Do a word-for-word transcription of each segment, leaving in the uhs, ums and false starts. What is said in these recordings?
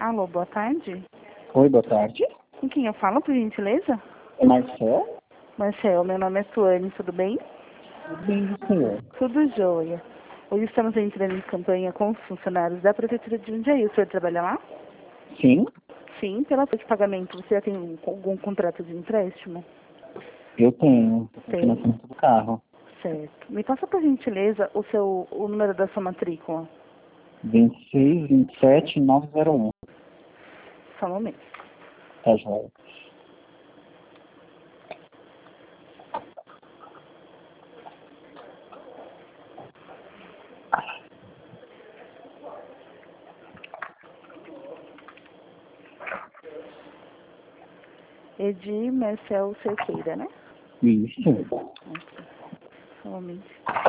Alô, boa tarde. Oi, boa tarde. Com quem eu falo, por gentileza? É Marcel? Marcel, meu nome é Tuane, tudo bem? Tudo bem, senhor? Tudo jóia. Hoje estamos entrando em campanha com os funcionários da Prefeitura de Jundiaí. O senhor trabalha lá? Sim, Sim, pela folha de pagamento. Você já tem um- algum contrato de empréstimo? eu tenho. O Tem. financiamento do carro. Certo. Me passa, por gentileza, o seu, o número da sua matrícula. vinte e seis, vinte e sete, nove zero um. Só um momento. Tá joia. Edir Marcel Cerqueira, né? Isso. Ok. Só um momento.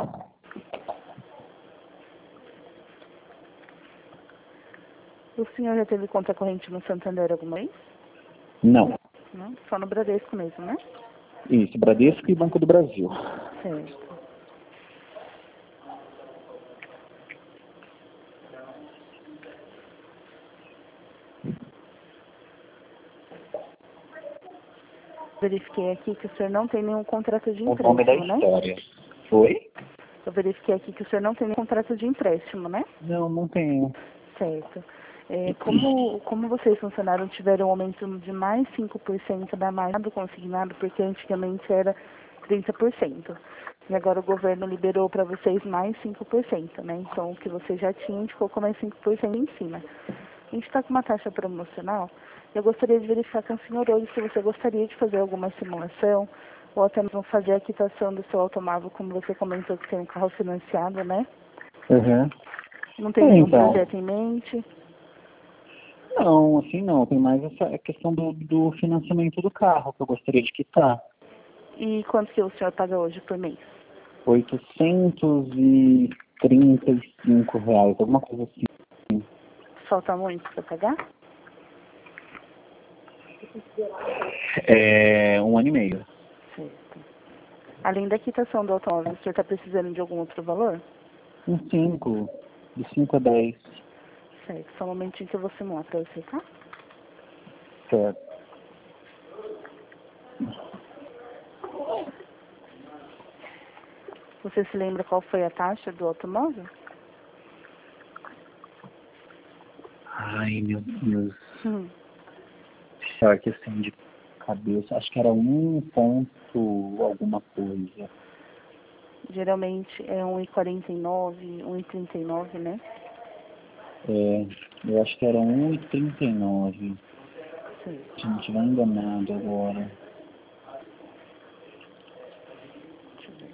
O senhor já teve conta corrente no Santander alguma vez? Não. Não? Só no Bradesco mesmo, né? Isso, Bradesco e Banco do Brasil. Certo. Verifiquei aqui que o senhor não tem nenhum contrato de O nome da empréstimo, né? história. Foi? Eu verifiquei aqui que o senhor não tem nenhum contrato de empréstimo, né? Não, não tenho. Certo. É, como, como vocês funcionaram, tiveram um aumento de mais cinco por cento da margem do consignado, porque antigamente era trinta por cento. E agora o governo liberou para vocês mais cinco por cento, né? Então o que vocês já tinham, a gente colocou mais cinco por cento em cima. A gente está com uma taxa promocional. Eu gostaria de verificar com o senhor hoje se você gostaria de fazer alguma simulação ou até mesmo fazer a quitação do seu automóvel, como você comentou que tem um carro financiado, né? Uhum. Não tem É, nenhum então. projeto em mente? Não, assim não. Tem mais essa questão do, do financiamento do carro que eu gostaria de quitar. E quanto que o senhor paga hoje por mês? oitocentos e trinta e cinco reais, alguma coisa assim. Falta muito para pagar? É um ano e meio. Certo. Além da quitação do automóvel, o senhor está precisando de algum outro valor? Um cinco, de cinco a dez. Certo. Só um momentinho que eu vou simular para você, tá? Certo. Você se lembra qual foi a taxa do automóvel? Ai, meu Deus. Hum. Pior que assim, de cabeça, acho que era um ponto alguma coisa. Geralmente é um e quarenta e nove, um e trinta e nove, né? É, eu acho que era um e trinta e nove. Certo. Se não estiver enganado agora. Deixa eu ver.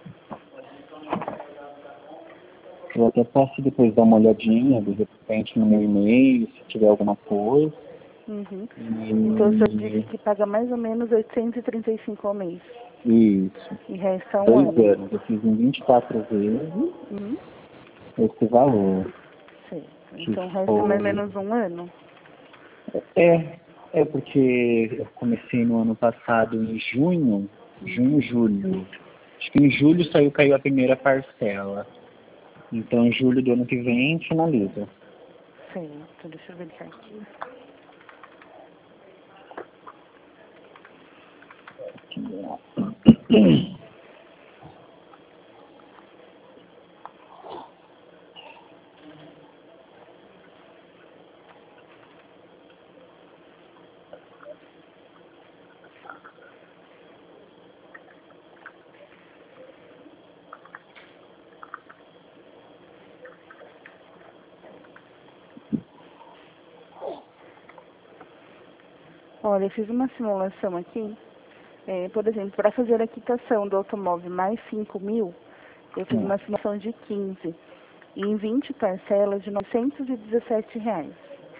Eu até posso depois dar uma olhadinha, de repente, no meu e-mail, se tiver alguma coisa. Uhum. Então o senhor disse E... que paga mais ou menos oitocentos e trinta e cinco ao mês. Isso. E resta um Dois ano. anos. Eu fiz em vinte e quatro vezes Uhum. esse valor. Certo. Que Então resta mais ou foi... menos um ano. É, é porque eu comecei no ano passado em junho, Uhum. junho, julho. Acho que em julho saiu, caiu a primeira parcela. Então em julho do ano que vem finaliza. Certo. Deixa eu verificar aqui. Olha, eu fiz uma simulação aqui. É, por exemplo, para fazer a quitação do automóvel mais cinco mil, eu fiz Hum, uma simulação de quinze. E em vinte parcelas de novecentos e dezessete reais.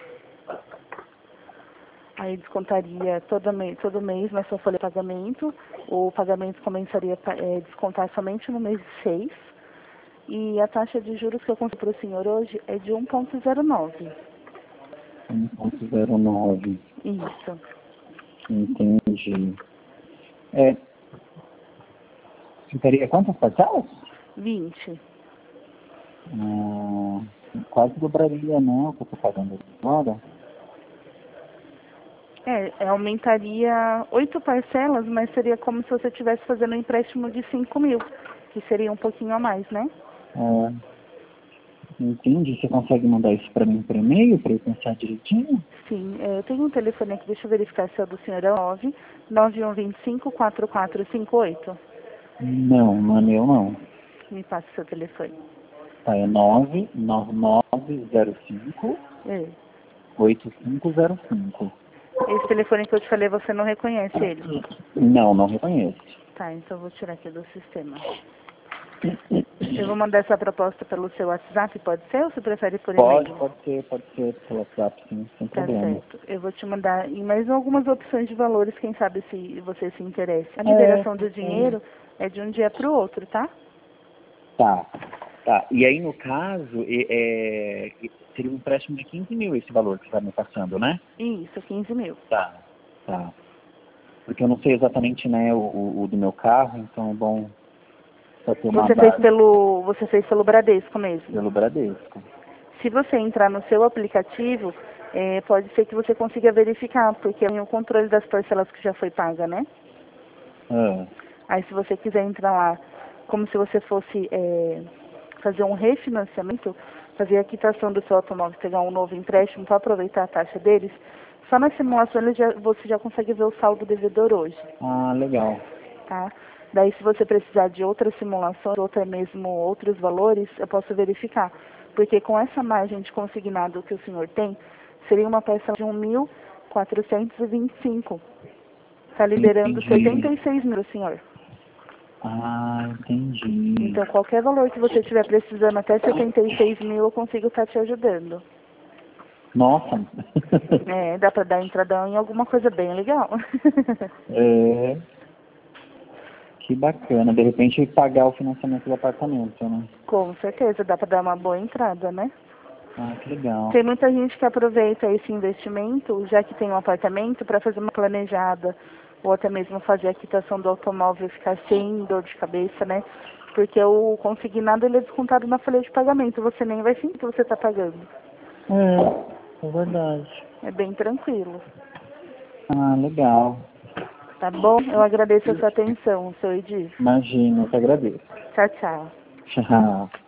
Aí descontaria todo mês, todo mês na sua folha de pagamento. O pagamento começaria a é, descontar somente no mês seis. E a taxa de juros que eu consegui para o senhor hoje é de um ponto zero nove. um ponto zero nove. Isso. Entendi. É, ficaria quantas parcelas? vinte. Ah, quase dobraria, né, o que eu tô pagando agora. É, é, aumentaria oito parcelas, mas seria como se você estivesse fazendo um empréstimo de cinco mil, que seria um pouquinho a mais, né? É, entendi. Você consegue mandar isso para mim por e-mail, para eu pensar direitinho? Sim, é, eu tenho um telefone aqui, deixa eu verificar se é o do senhor, é o nove nove um dois cinco, quatro quatro cinco oito. Não, não é meu não. Me passa o seu telefone. Tá, é nove nove nove zero cinco É. oito cinco zero cinco. Esse telefone que eu te falei, você não reconhece ele? Não, não reconheço. Tá, então eu vou tirar aqui do sistema. Eu vou mandar essa proposta pelo seu WhatsApp, pode ser? Ou você prefere por e-mail? Pode, pode ser, pode ser pelo WhatsApp, sim, sem Tá problema. certo. Eu vou te mandar e mais algumas opções de valores, quem sabe se você se interessa. A É, liberação do é. dinheiro é de um dia para o outro, tá? Tá, tá. E aí, no caso, é, é, seria um empréstimo de quinze mil esse valor que você está me passando, né? Isso, quinze mil. Tá, tá. Porque eu não sei exatamente, né, o, o, o do meu carro, então é bom só ter uma Você fez base pelo, você fez pelo Bradesco mesmo. pelo Bradesco. Se você entrar no seu aplicativo, é, pode ser que você consiga verificar, porque tem o controle das parcelas que já foi paga, né? Ah, Aí se você quiser entrar lá, como se você fosse é, fazer um refinanciamento, fazer a quitação do seu automóvel, pegar um novo empréstimo para aproveitar a taxa deles, só na simulação ele já, você já consegue ver o saldo devedor hoje, ah, legal. tá? Daí se você precisar de outras simulações, ou até mesmo outros valores, eu posso verificar. Porque com essa margem de consignado que o senhor tem, seria uma parcela de um mil quatrocentos e vinte e cinco. Está liberando setenta Entendi. e seis mil, senhor. Ah, entendi. Então, qualquer valor que você estiver precisando, até setenta e seis mil, eu consigo estar te ajudando. Nossa. É, dá para dar entrada em alguma coisa bem legal. É, que bacana. De repente pagar o financiamento do apartamento, né? Com certeza, dá para dar uma boa entrada, né? Ah, que legal. Tem muita gente que aproveita esse investimento, já que tem um apartamento, para fazer uma planejada, ou até mesmo fazer a quitação do automóvel e ficar sem dor de cabeça, né? Porque o consignado ele é descontado na folha de pagamento, você nem vai sentir que você está pagando. É, é verdade. É bem tranquilo. Ah, legal. Tá bom? Eu agradeço a sua atenção, seu Edir. Imagina, eu que agradeço. Tchau, tchau. Tchau.